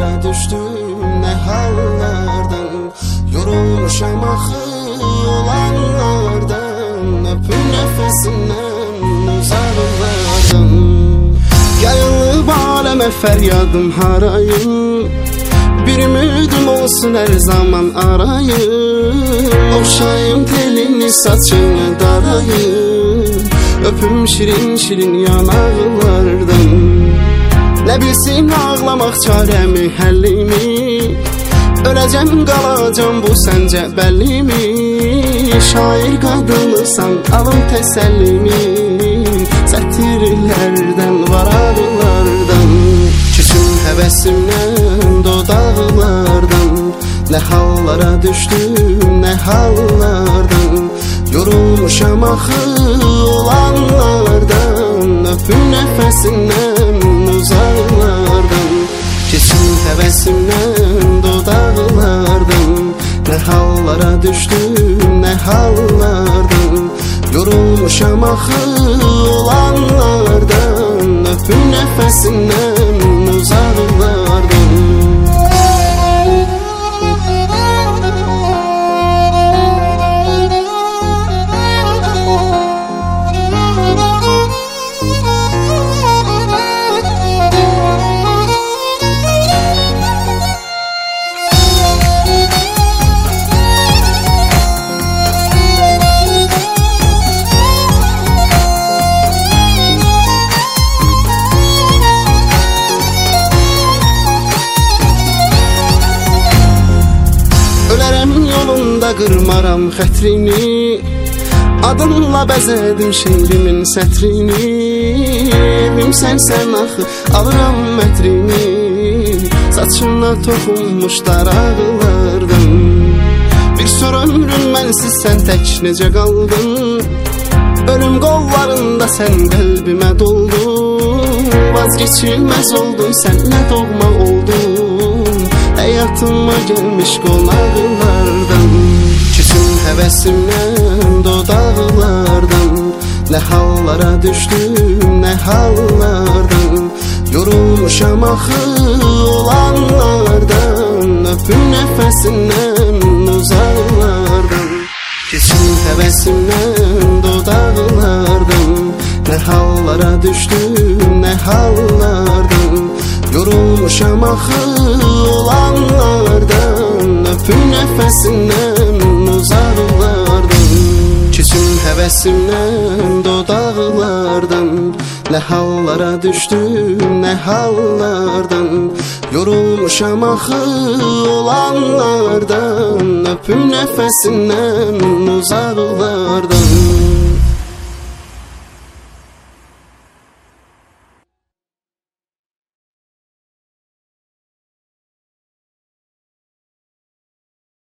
hallara düştüm, ne hallardan. Yorulmuşam axı olanlardan, öpüm nefesinden uzaklardan. Yayılıb aləmə fəryadım harayım, bir ümidim olsun her zaman arayım. Oxşayım telini saçını darayım, öpüm şirin şirin yanaqlardan. Ne bilsin ağlamaq çarəmi, həllimi, öləcəm qalacam bu səncə bəllimi. Şair qadınısan alın təsəllimi, sətirlərdən varaqlardan. Küsüm həvəsimdən dodaqlardan, ne hallara düştüm, ne hallardan. Yorulmuşam axı olanlardan, öpüm nefesindən uzaklardan. Kesin həvəsimdən dodaqlardan, ne hallara düştüm, ne hallardan. Yorulmuşam axı olanlardan, öpüm nefesindən uzaklardan. Yolunda qırmaram xətrini, adınla bəzədim şeirimin sətrini. Evimsən sən axı, alıram mətrini, saçına toxunmuş daraqlardan. Bir sor ömrüm mənsiz sən tək necə qaldın, ölüm qollarında sən qəlbimə doldun. Vazgeçilməz oldun, sənlə doğma oldun, hayatıma gelmiş qonaqlardan. Küsüm həvəsimdən dodaqlardan, ne hallara düştüm, ne hallardan. Yorulmuşam axı olanlardan, öpüm nefesindən uzaklardan. Küsüm həvəsimdən dodaqlardan, ne hallara düştüm, ne hallardan. Yorulmuşam axı olanlardan, öpüm nefesindən uzaklardan. Küsüm həvəsimdən dodaqlardan, ne hallara düştüm, ne hallardan. Yorulmuşam axı olanlardan, öpüm nefesindən uzaklardan.